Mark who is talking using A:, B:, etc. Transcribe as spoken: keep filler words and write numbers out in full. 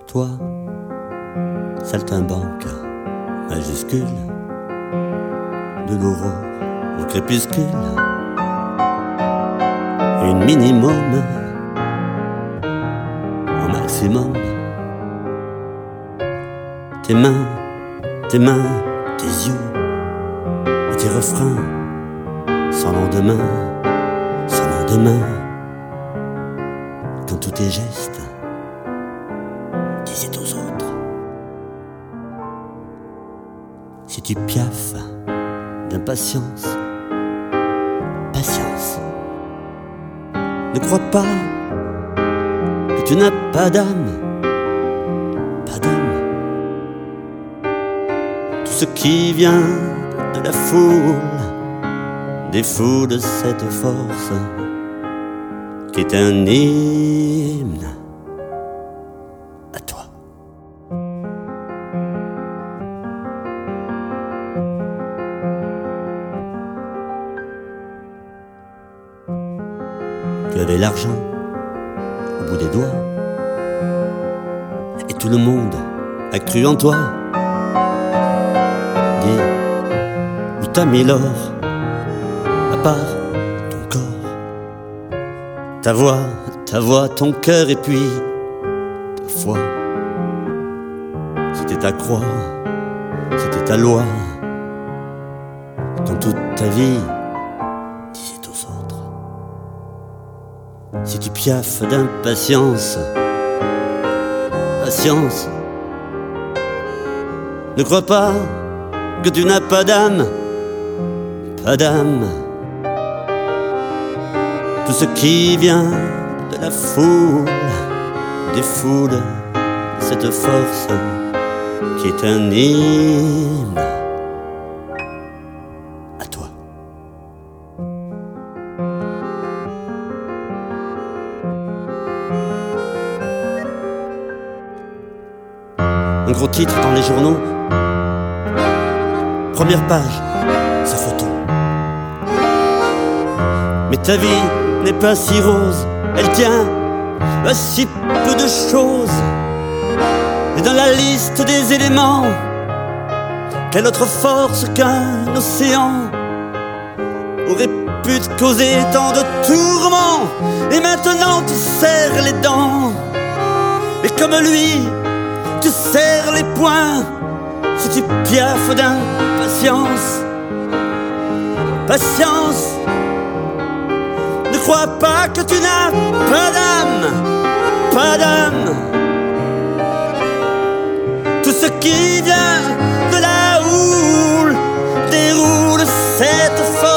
A: Toi, saltimbanque majuscule, de l'aurore au crépuscule, une minimum au maximum. Tes mains, tes mains, tes yeux et tes refrains, sans lendemain, sans lendemain, quand tous tes gestes disaient aux autres. Si tu piaffes d'impatience, patience, ne crois pas que tu n'as pas d'âme, pas d'âme. Tout ce qui vient de la foule défoule de cette force qui est un hymne à toi. Tu avais l'argent au bout des doigts et tout le monde a cru en toi. Dis, où t'as mis l'or à part ton corps, ta voix, ta voix, ton cœur et puis ta foi. C'était ta croix, c'était ta loi, quand toute ta vie disait aux autres. Si tu piaffes d'impatience, patience, ne crois pas que tu n'as pas d'âme, pas d'âme. Tout ce qui vient de la foule défoule cette force qui est un hymne à toi. Un gros titre dans les journaux, première page, sa photo. Mais ta vie n'est pas si rose, elle tient à si peu de choses. Et dans la liste des éléments, quelle autre force qu'un océan aurait pu te causer tant de tourments? Et maintenant tu serres les dents, et comme lui, tu serres les poings. Si tu piaffes d'impatience, patience, ne crois pas que tu n'as pas d'âme, pas d'âme. Tout ce qui vient de la houle déroule cette force